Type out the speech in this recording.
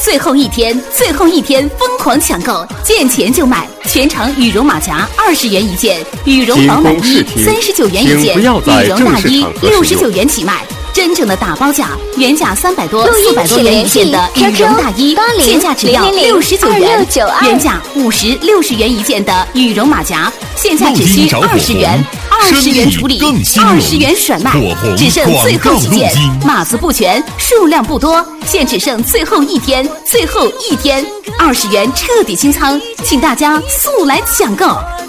最后一天，最后一天疯狂抢购，见钱就买，全场羽绒马甲20元一件，羽绒保暖衣39元一件，羽绒大衣69元起卖。真正的大包价，原价300多、400多元一件的羽绒大衣，现价只要69元；原价50、60元一件的羽绒马甲，现价只需20元。20元处理，20元甩卖，只剩最后几件，码子不全，数量不多，现只剩最后一天，最后一天，20元彻底清仓，请大家速来抢购。